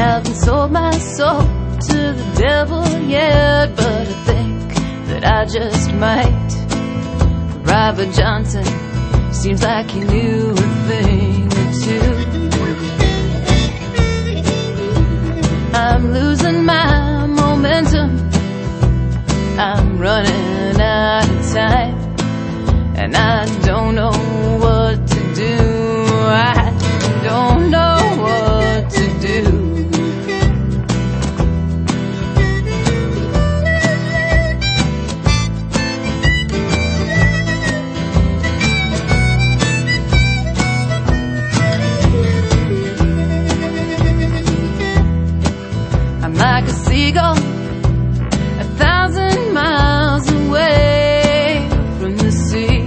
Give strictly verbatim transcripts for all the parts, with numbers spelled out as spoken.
haven't sold my soul to the devil yet, but I think that I just might. Robert Johnson seems like he knew a thing or two. I'm losing my momentum, I'm running out of time, and I don't know what to do. I don't know what to do. I'm like a seagull a thousand miles away from the sea.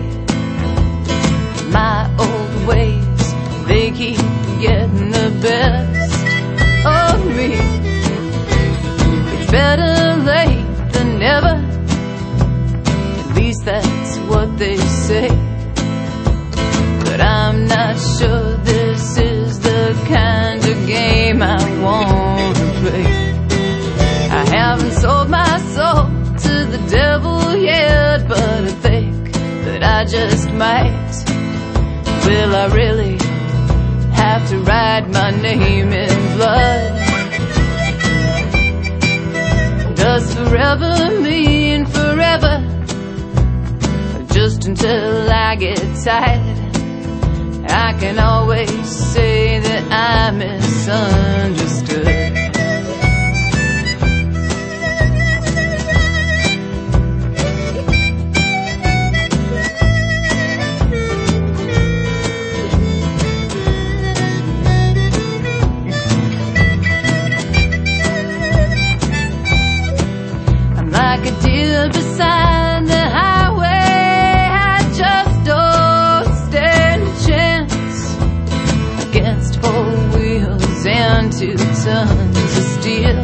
My old ways, they keep getting the best of me. It's better late than never, at least that's what they say. But I'm not sure this is the kind of game I want to play. I haven't sold my soul to the devil yet, but I think that I just might. Will I really have to write my name in blood? Does forever mean forever? Just until I get tired, I can always say that I misunderstood. Like a deer beside the highway, I just don't stand a chance against four wheels and two tons of steel.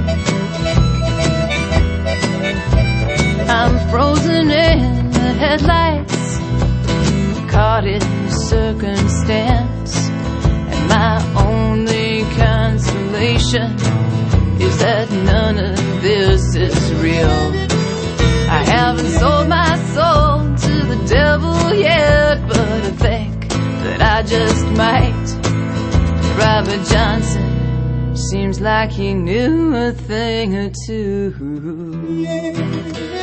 I'm frozen in the headlights, caught in circumstance, and my only consolation is that none of this is real. I haven't sold my soul to the devil yet, but I think that I just might. Robert Johnson seems like he knew a thing or two.